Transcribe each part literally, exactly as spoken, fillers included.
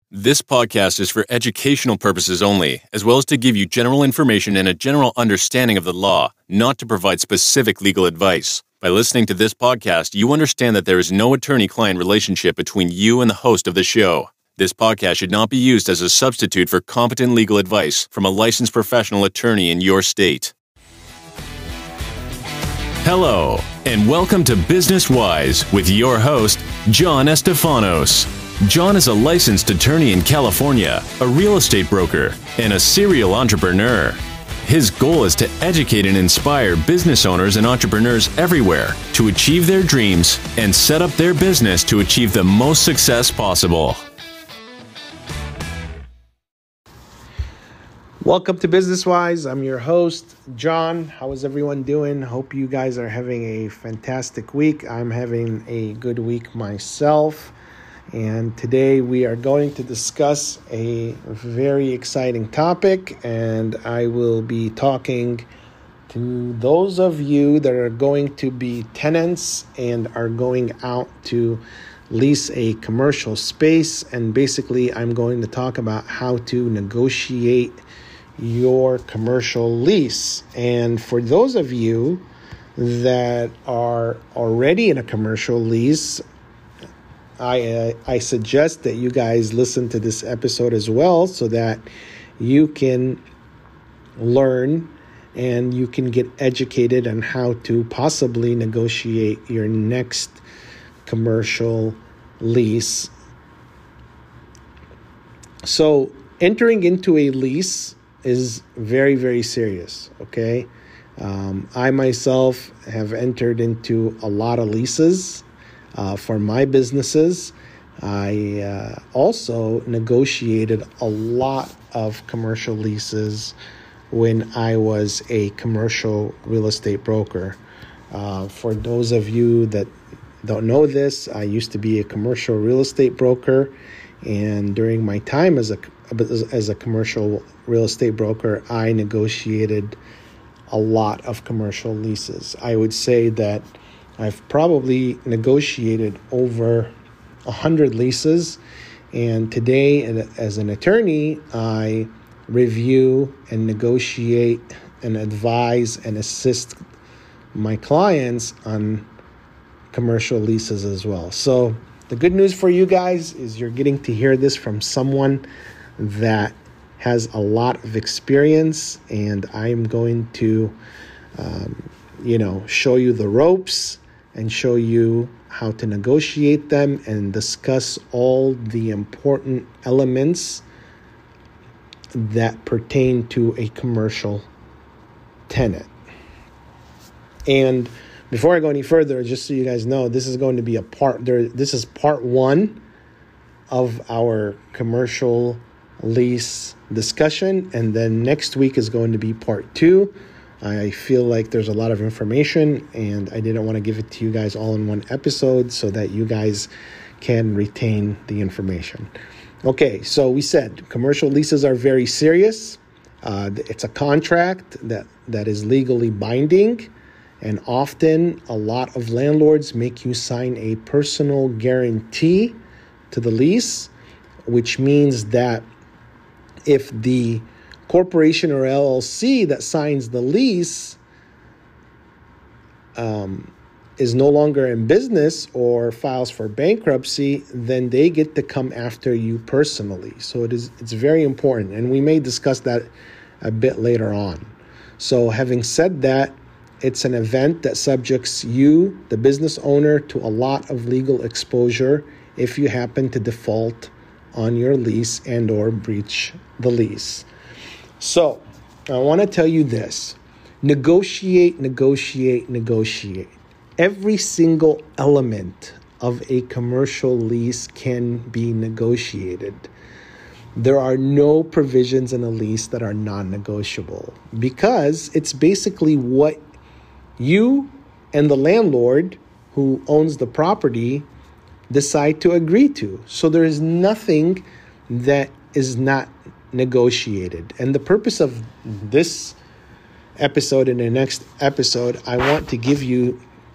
This podcast is for educational purposes only, as well as to give you general information and a general understanding of the law, not to provide specific legal advice. By listening to this podcast, you understand that there is no attorney-client relationship between you and the host of the show. This podcast should not be used as a substitute for competent legal advice from a licensed professional attorney in your state. Hello, and welcome to Business Wise with your host, John Estefanos. John is a licensed attorney in California, a real estate broker, and a serial entrepreneur. His goal is to educate and inspire business owners and entrepreneurs everywhere to achieve their dreams and set up their business to achieve the most success possible. Welcome to Business Wise. I'm your host, John. How is everyone doing? Hope you guys are having a fantastic week. I'm having a good week myself. And today we are going to discuss a very exciting topic, and I will be talking to those of you that are going to be tenants and are going out to lease a commercial space. And basically, I'm going to talk about how to negotiate your commercial lease. And for those of you that are already in a commercial lease, I uh, I suggest that you guys listen to this episode as well so that you can learn and you can get educated on how to possibly negotiate your next commercial lease. So entering into a lease is very, very serious, okay? Um, I myself have entered into a lot of leases. Uh, for my businesses. I uh, also negotiated a lot of commercial leases when I was a commercial real estate broker. Uh, for those of you that don't know this, I used to be a commercial real estate broker, and during my time as a as a commercial real estate broker, I negotiated a lot of commercial leases. I would say that I've probably negotiated over one hundred leases, and today as an attorney, I review and negotiate and advise and assist my clients on commercial leases as well. So the good news for you guys is you're getting to hear this from someone that has a lot of experience, and I'm going to, um, you know, show you the ropes and show you how to negotiate them and discuss all the important elements that pertain to a commercial tenant. And before I go any further, just so you guys know, this is going to be a part there. This is part one of our commercial lease discussion. And then next week is going to be part two. I feel like there's a lot of information, and I didn't want to give it to you guys all in one episode so that you guys can retain the information. Okay, so we said commercial leases are very serious. Uh, it's a contract that, that is legally binding, and often a lot of landlords make you sign a personal guarantee to the lease, which means that if the corporation or L L C that signs the lease um, is no longer in business or files for bankruptcy, then they get to come after you personally. So it is it's very important, and we may discuss that a bit later on. So having said that, it's an event that subjects you, the business owner, to a lot of legal exposure if you happen to default on your lease and or breach the lease. So, I want to tell you this. Negotiate, negotiate, negotiate. Every single element of a commercial lease can be negotiated. There are no provisions in a lease that are non-negotiable because it's basically what you and the landlord who owns the property decide to agree to. So there is nothing that is not negotiated. And the purpose of this episode and the next episode, I want to give you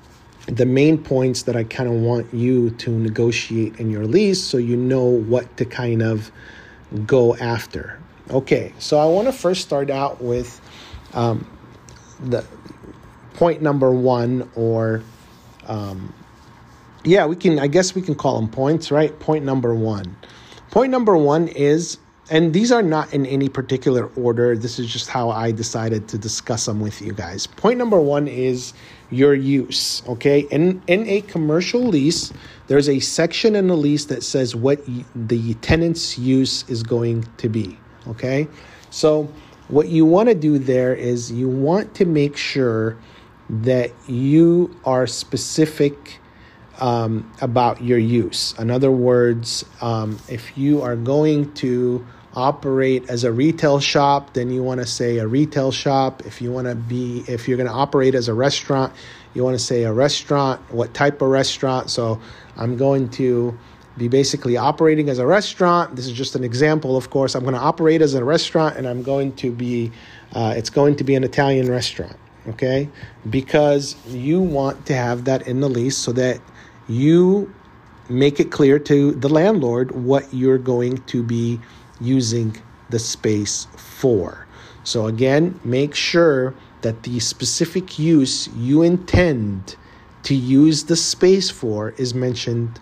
the main points that I kind of want you to negotiate in your lease so you know what to kind of go after. Okay, so I want to first start out with um, the point number one, or um, yeah, we can, I guess we can call them points, right? Point number one. Point number one is, and these are not in any particular order, this is just how I decided to discuss them with you guys. Point number one is your use, okay? In, in a commercial lease, there's a section in the lease that says what y- the tenant's use is going to be, okay? So what you want to do there is you want to make sure that you are specific um, about your use. In other words, um, if you are going to operate as a retail shop, then you want to say a retail shop. If you want to be, if you're going to operate as a restaurant, you want to say a restaurant. What type of restaurant? So I'm going to be basically operating as a restaurant. This is just an example, of course. I'm going to operate as a restaurant, and I'm going to be, uh, it's going to be an Italian restaurant, okay? Because you want to have that in the lease so that you make it clear to the landlord what you're going to be using the space for. So again, make sure that the specific use you intend to use the space for is mentioned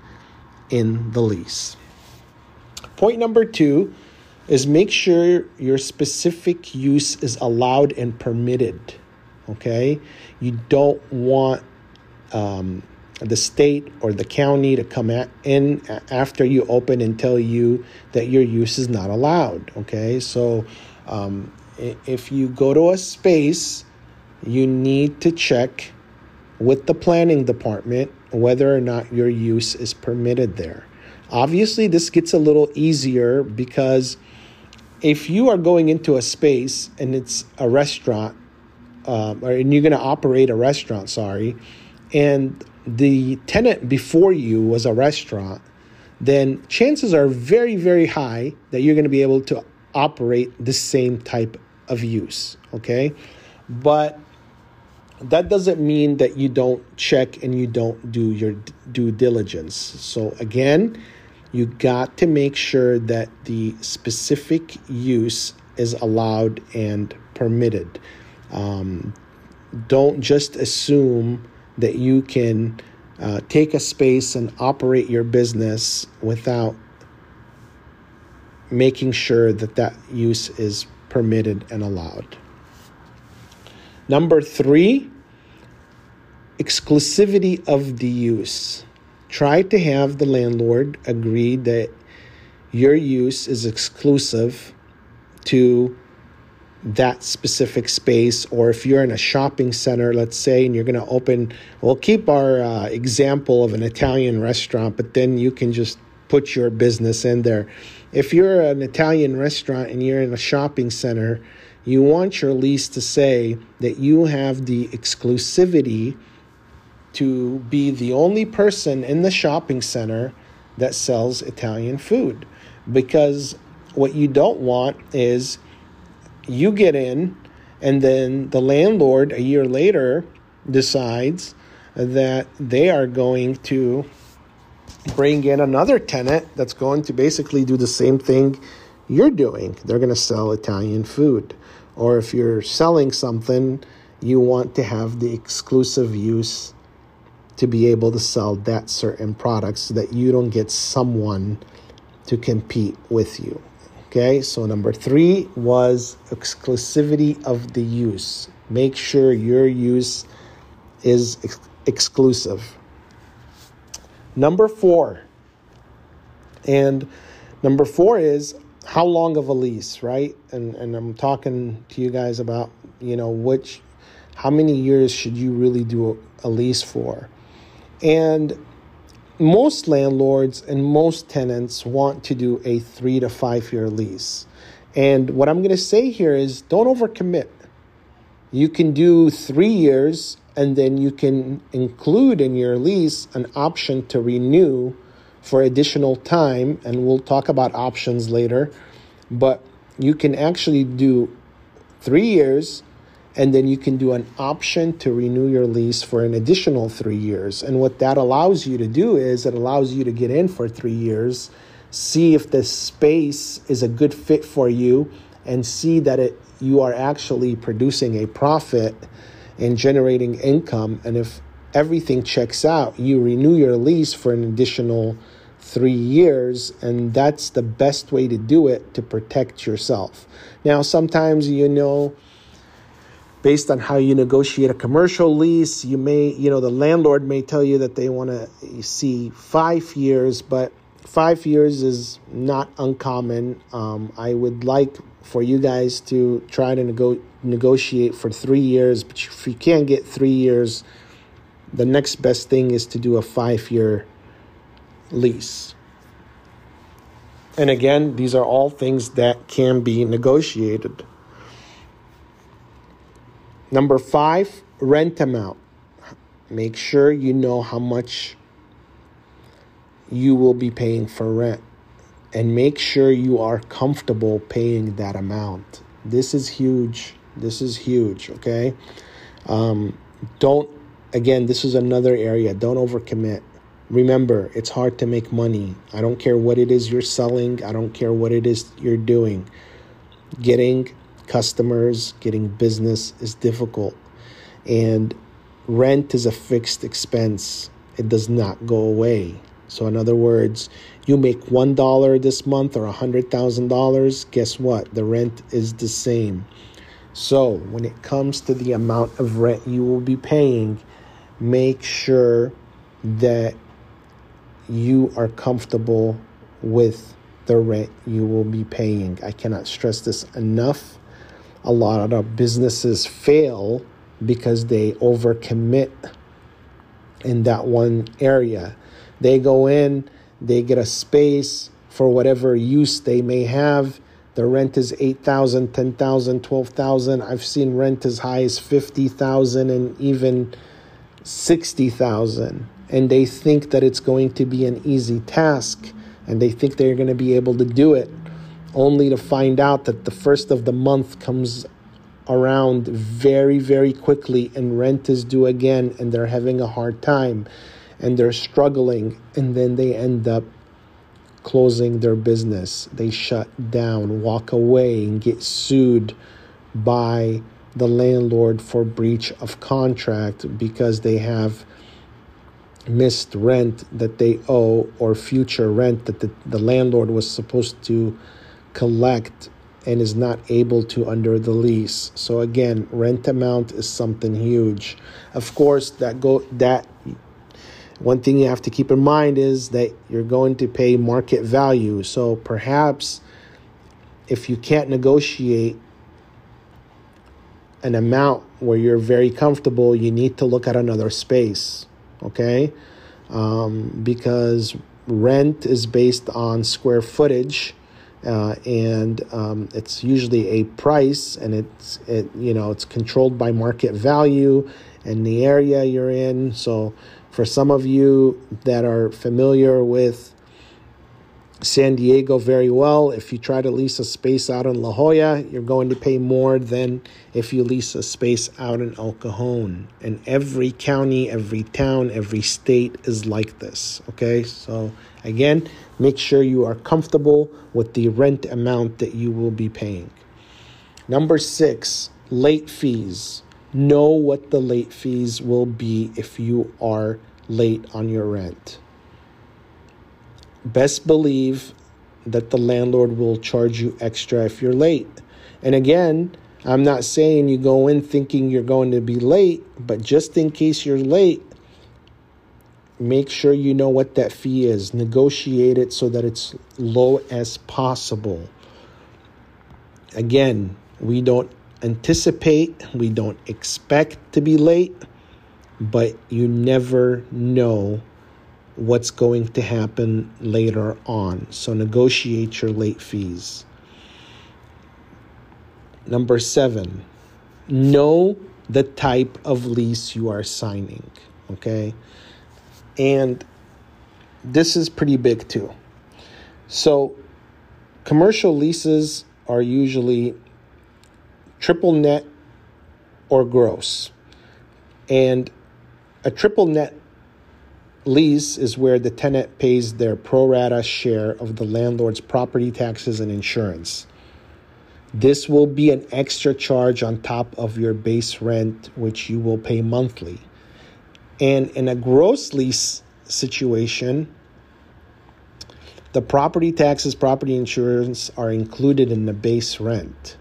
in the lease. Point number two is make sure your specific use is allowed and permitted, okay? You don't want um, the state or the county to come at, in after you open and tell you that your use is not allowed, okay? So um, if you go to a space, you need to check with the planning department whether or not your use is permitted there. Obviously, this gets a little easier because if you are going into a space and it's a restaurant, um, or and you're going to operate a restaurant, sorry, and the tenant before you was a restaurant, then chances are very, very high that you're going to be able to operate the same type of use, okay? But that doesn't mean that you don't check and you don't do your due diligence. So again, you got to make sure that the specific use is allowed and permitted. Um, don't just assume that you can uh, take a space and operate your business without making sure that that use is permitted and allowed. Number three, exclusivity of the use. Try to have the landlord agree that your use is exclusive to that specific space. Or if you're in a shopping center, let's say, and you're going to open, we'll keep our uh, example of an Italian restaurant, but then you can just put your business in there. If you're an Italian restaurant and you're in a shopping center, you want your lease to say that you have the exclusivity to be the only person in the shopping center that sells Italian food. Because what you don't want is you get in and then the landlord a year later decides that they are going to bring in another tenant that's going to basically do the same thing you're doing. They're going to sell Italian food. Or if you're selling something, you want to have the exclusive use to be able to sell that certain product so that you don't get someone to compete with you. Okay, so number three was exclusivity of the use. Make sure your use is ex- exclusive. Number four, and number four is how long of a lease, right? And and I'm talking to you guys about, you know, which, how many years should you really do a, a lease for? And most landlords and most tenants want to do a three to five year lease. And what I'm going to say here is don't overcommit. You can do three years and then you can include in your lease an option to renew for additional time. And we'll talk about options later. But you can actually do three years And then you can do an option to renew your lease for an additional three years. And what that allows you to do is it allows you to get in for three years, see if the space is a good fit for you, and see that it you are actually producing a profit and generating income. And if everything checks out, you renew your lease for an additional three years, and that's the best way to do it to protect yourself. Now, sometimes, you know, based on how you negotiate a commercial lease, you may, you know, the landlord may tell you that they want to see five years, but five years is not uncommon. Um, I would like for you guys to try to nego- negotiate for three years, but if you can't get three years, the next best thing is to do a five-year lease. And again, these are all things that can be negotiated. Number five, rent amount. Make sure you know how much you will be paying for rent, and make sure you are comfortable paying that amount. This is huge. This is huge, okay? Um, don't, again, this is another area. Don't overcommit. Remember, it's hard to make money. I don't care what it is you're selling. I don't care what it is you're doing. Getting customers, getting business is difficult. And rent is a fixed expense. It does not go away. So in other words, you make one dollar this month or one hundred thousand dollars, guess what? The rent is the same. So when it comes to the amount of rent you will be paying, make sure that you are comfortable with the rent you will be paying. I cannot stress this enough. A lot of businesses fail because they overcommit in that one area. They go in, they get a space for whatever use they may have. The rent is eight thousand dollars, ten thousand dollars, twelve thousand dollars. I've seen rent as high as fifty thousand dollars and even sixty thousand dollars. And they think that it's going to be an easy task, and they think they're going to be able to do it, only to find out that the first of the month comes around very, very quickly and rent is due again, and they're having a hard time and they're struggling, and then they end up closing their business. They shut down, walk away, and get sued by the landlord for breach of contract because they have missed rent that they owe, or future rent that the, the landlord was supposed to collect and is not able to under the lease. So again, rent amount is something huge. Of course, that go that one thing you have to keep in mind is that you're going to pay market value. So perhaps if you can't negotiate an amount where you're very comfortable, you need to look at another space, okay? Um, because rent is based on square footage, uh, and um, it's usually a price, and it's it you know it's controlled by market value and the area you're in. So for some of you that are familiar with San Diego very well, if you try to lease a space out in La Jolla, you're going to pay more than if you lease a space out in El Cajon. And every county, every town, every state is like this, okay? So again, make sure you are comfortable with the rent amount that you will be paying. Number six, late fees. Know what the late fees will be if you are late on your rent. Best believe that the landlord will charge you extra if you're late. And again, I'm not saying you go in thinking you're going to be late, but just in case you're late, make sure you know what that fee is. Negotiate it so that it's low as possible. Again, we don't anticipate, we don't expect to be late, but you never know what's going to happen later on. So negotiate your late fees. Number seven, know the type of lease you are signing, okay? And this is pretty big too. So commercial leases are usually triple net or gross. And a triple net lease is where the tenant pays their pro rata share of the landlord's property taxes and insurance. This will be an extra charge on top of your base rent, which you will pay monthly. And in a gross lease situation, the property taxes, property insurance are included in the base rent.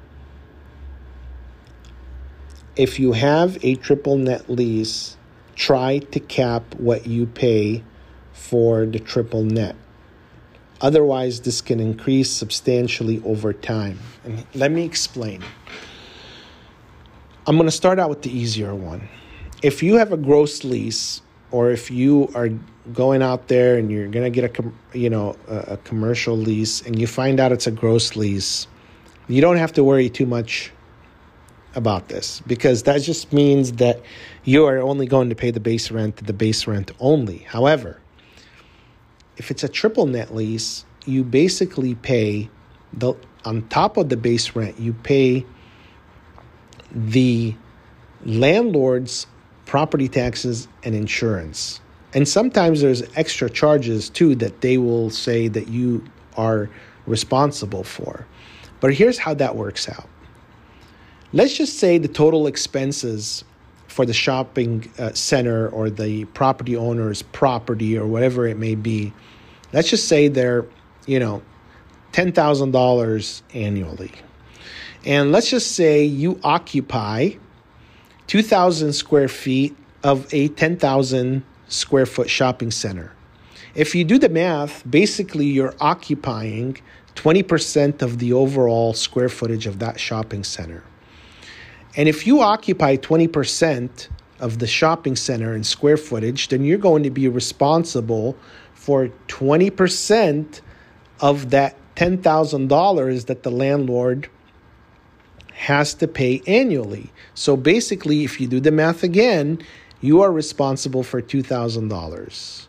If you have a triple net lease, try to cap what you pay for the triple net. Otherwise, this can increase substantially over time. And let me explain. I'm going to start out with the easier one. If you have a gross lease, or if you are going out there and you're going to get a, you know, a, a commercial lease and you find out it's a gross lease, you don't have to worry too much about this, because that just means that you are only going to pay the base rent, the base rent only. However, if it's a triple net lease, you basically pay the on top of the base rent, you pay the landlord's property taxes and insurance. And sometimes there's extra charges too that they will say that you are responsible for. But here's how that works out. Let's just say the total expenses for the shopping uh, center or the property owner's property or whatever it may be, let's just say they're, you know, ten thousand dollars annually. And let's just say you occupy two thousand square feet of a ten thousand square foot shopping center. If you do the math, basically you're occupying twenty percent of the overall square footage of that shopping center. And if you occupy twenty percent of the shopping center in square footage, then you're going to be responsible for twenty percent of that ten thousand dollars that the landlord has to pay annually. So basically, if you do the math again, you are responsible for two thousand dollars.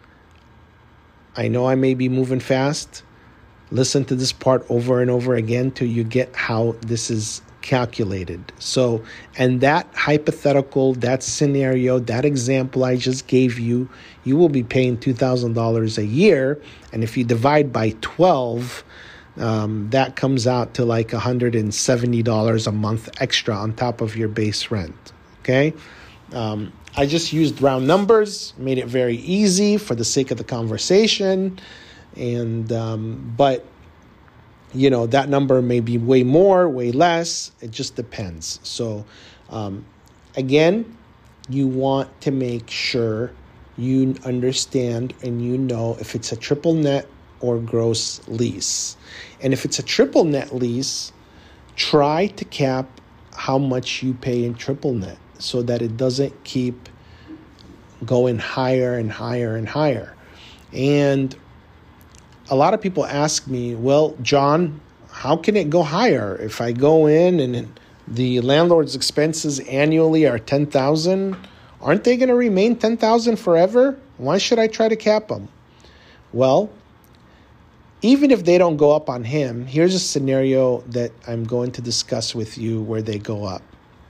I know I may be moving fast. Listen to this part over and over again till you get how this is calculated. So, and that hypothetical, that scenario, that example I just gave you, you will be paying two thousand dollars a year. And if you divide by twelve, um, that comes out to like one hundred seventy dollars a month extra on top of your base rent. Okay? Um, I just used round numbers, made it very easy for the sake of the conversation. And, um, but you know, that number may be way more, way less. It just depends. So, um, again, you want to make sure you understand and you know if it's a triple net or gross lease. And if it's a triple net lease, try to cap how much you pay in triple net so that it doesn't keep going higher and higher and higher. And a lot of people ask me, well, John, how can it go higher? If I go in and the landlord's expenses annually are ten thousand dollars, aren't they going to remain ten thousand dollars forever? Why should I try to cap them? Well, even if they don't go up on him, here's a scenario that I'm going to discuss with you where they go up.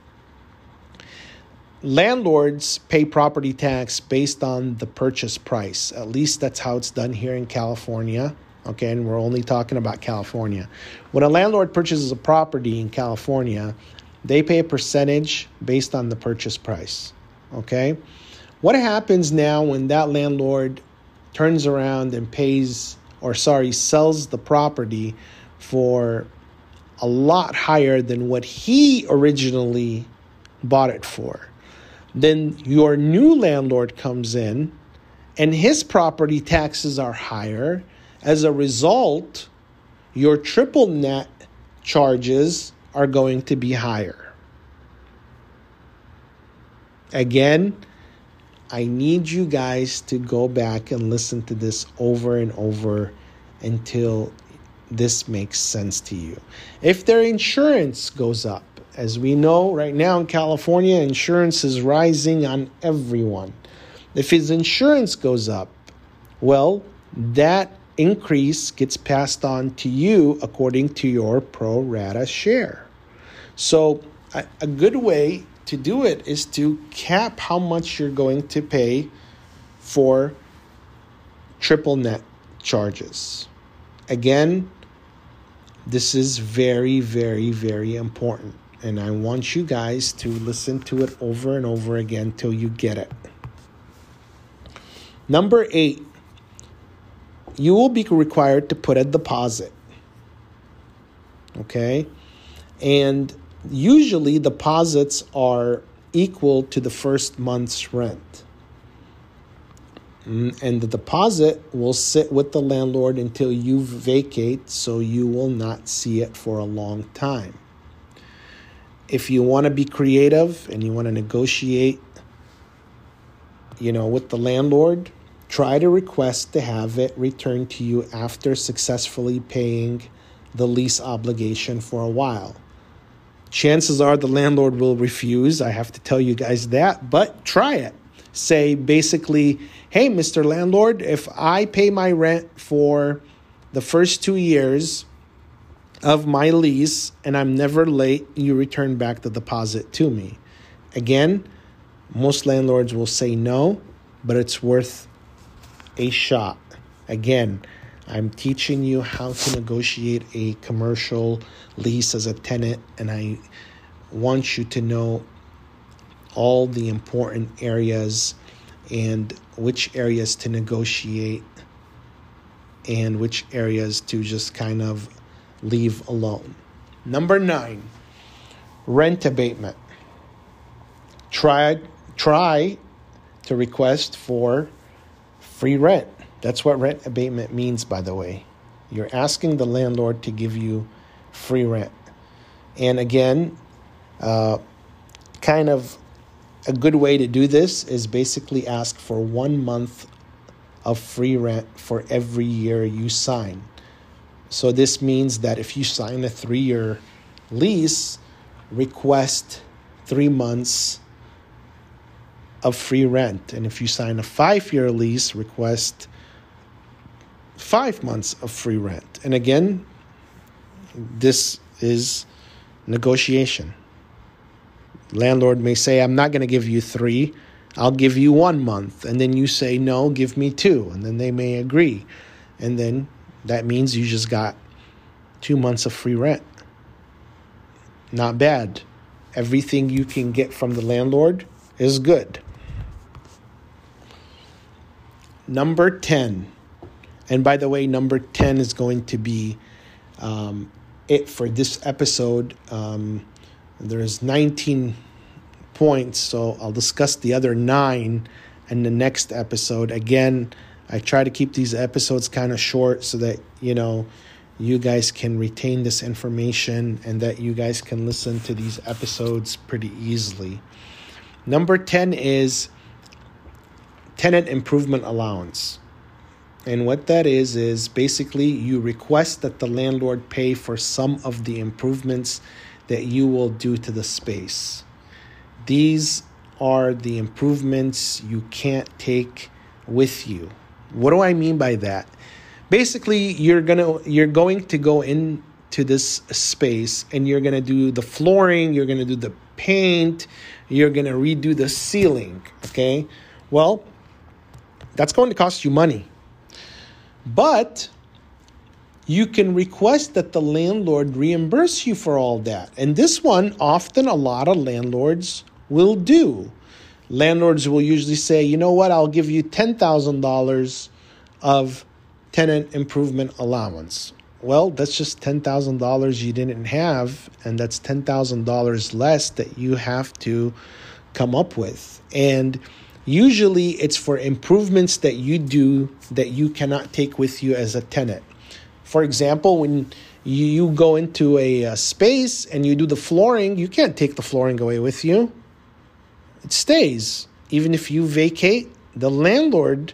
Landlords pay property tax based on the purchase price. At least that's how it's done here in California. Okay, and we're only talking about California. When a landlord purchases a property in California, they pay a percentage based on the purchase price. Okay? What happens now when that landlord turns around and pays, or sorry, sells the property for a lot higher than what he originally bought it for? Then your new landlord comes in and his property taxes are higher. As a result, your triple net charges are going to be higher. Again, I need you guys to go back and listen to this over and over until this makes sense to you. If their insurance goes up, as we know right now in California, insurance is rising on everyone. If his insurance goes up, well, that increase gets passed on to you according to your pro rata share. So a, a good way to do it is to cap how much you're going to pay for triple net charges. Again, this is very, very, very important. And I want you guys to listen to it over and over again till you get it. Number eight, you will be required to put a deposit. Okay? And usually deposits are equal to the first month's rent. And the deposit will sit with the landlord until you vacate, so you will not see it for a long time. If you want to be creative and you want to negotiate, you know, with the landlord, try to request to have it returned to you after successfully paying the lease obligation for a while. Chances are the landlord will refuse. I have to tell you guys that, but try it. Say basically, hey, Mister Landlord, if I pay my rent for the first two years of my lease and I'm never late, you return back the deposit to me. Again, most landlords will say no, but it's worth a shot. Again, I'm teaching you how to negotiate a commercial lease as a tenant, and I want you to know all the important areas and which areas to negotiate and which areas to just kind of leave alone. Number nine, rent abatement. Try, try to request for free rent. That's what rent abatement means, by the way. You're asking the landlord to give you free rent. And again, uh, kind of a good way to do this is basically ask for one month of free rent for every year you sign. So this means that if you sign a three-year lease, request three months of free rent. And if you sign a five-year lease, request five months of free rent. And again, this is negotiation. Landlord may say, I'm not going to give you three, I'll give you one month. And then you say, no, give me two. And then they may agree. And then that means you just got two months of free rent. Not bad. Everything you can get from the landlord is good. Number ten. And by the way, number ten is going to be um, it for this episode. Um, there's nineteen points, so I'll discuss the other nine in the next episode. Again, I try to keep these episodes kind of short so that, you know, you guys can retain this information and that you guys can listen to these episodes pretty easily. Number ten is tenant improvement allowance. And what that is, is basically you request that the landlord pay for some of the improvements that you will do to the space. These are the improvements you can't take with you. What do I mean by that? Basically, you're gonna you're going to go into this space and you're gonna do the flooring, you're gonna do the paint, you're gonna redo the ceiling. Okay, well, that's going to cost you money. But you can request that the landlord reimburse you for all that. And this one, often a lot of landlords will do. Landlords will usually say, you know what, I'll give you ten thousand dollars of tenant improvement allowance. Well, that's just ten thousand dollars you didn't have, and that's ten thousand dollars less that you have to come up with. And usually it's for improvements that you do that you cannot take with you as a tenant. For example, when you go into a, a space and you do the flooring, you can't take the flooring away with you. It stays. Even if you vacate, the landlord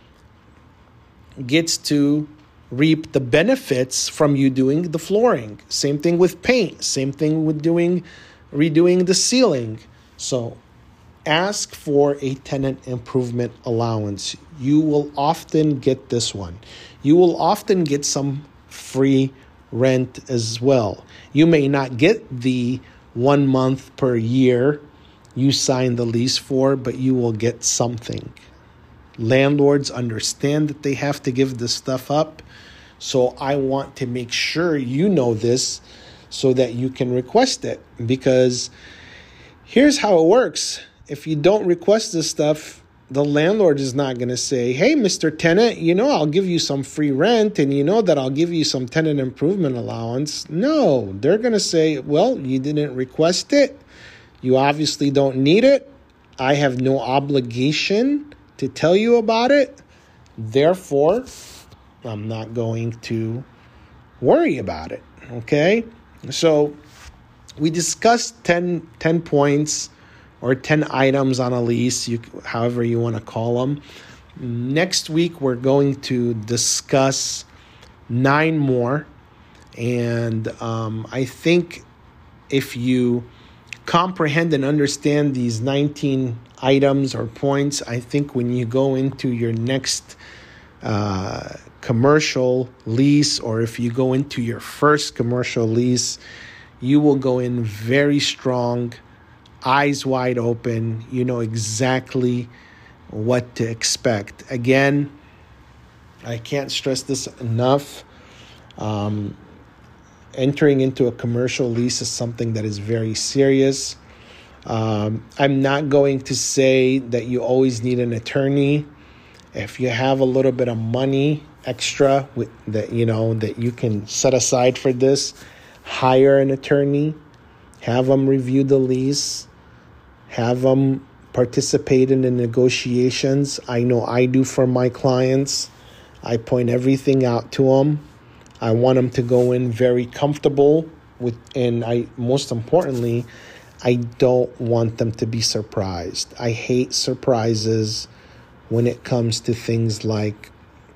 gets to reap the benefits from you doing the flooring. Same thing with paint. Same thing with doing redoing the ceiling. So ask for a tenant improvement allowance. You will often get this one. You will often get some free rent as well. You may not get the one month per year you sign the lease for, but you will get something. Landlords understand that they have to give this stuff up. So I want to make sure you know this so that you can request it. Because here's how it works. If you don't request this stuff, the landlord is not going to say, hey, Mister Tenant, you know, I'll give you some free rent and you know that I'll give you some tenant improvement allowance. No, they're going to say, well, you didn't request it. You obviously don't need it. I have no obligation to tell you about it. Therefore, I'm not going to worry about it, okay? So we discussed ten, ten points or ten items on a lease, you, however you want to call them. Next week, we're going to discuss nine more. And um, I think if you comprehend and understand these nineteen items or points, I think when you go into your next uh, commercial lease, or if you go into your first commercial lease, you will go in very strong, eyes wide open. You know exactly what to expect. Again, I can't stress this enough. Um, entering into a commercial lease is something that is very serious. Um, I'm not going to say that you always need an attorney. If you have a little bit of money extra with that, you know, that you can set aside for this, hire an attorney, have them review the lease, have them participate in the negotiations. I know I do for my clients. I point everything out to them. I want them to go in very comfortable with, and I most importantly, I don't want them to be surprised. I hate surprises when it comes to things like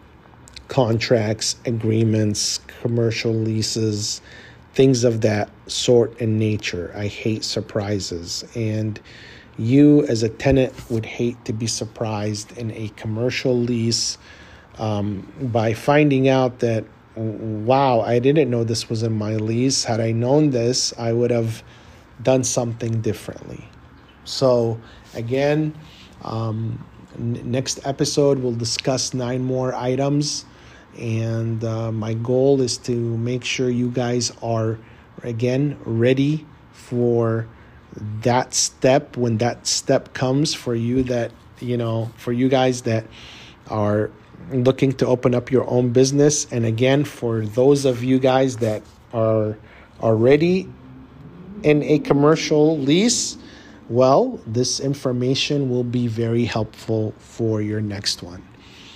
contracts, agreements, commercial leases, things of that sort and nature. I hate surprises. And you as a tenant would hate to be surprised in a commercial lease um, by finding out that, wow, I didn't know this was in my lease. Had I known this, I would have done something differently. So again, um, n- next episode we'll discuss nine more items, and uh, my goal is to make sure you guys are again ready for that step when that step comes for you, that you know for you guys that are looking to open up your own business. And again, for those of you guys that are already in a commercial lease, well, this information will be very helpful for your next one.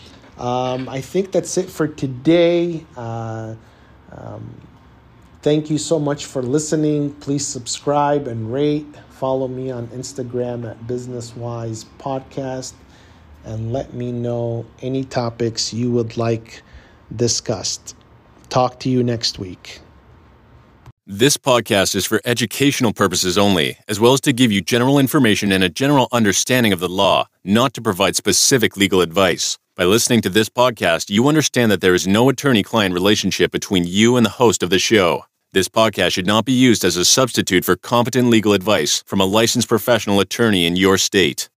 Um, I think that's it for today. Uh, um, thank you so much for listening. Please subscribe and rate. Follow me on Instagram at BusinessWise Podcast, and let me know any topics you would like discussed. Talk to you next week. This podcast is for educational purposes only, as well as to give you general information and a general understanding of the law, not to provide specific legal advice. By listening to this podcast, you understand that there is no attorney-client relationship between you and the host of the show. This podcast should not be used as a substitute for competent legal advice from a licensed professional attorney in your state.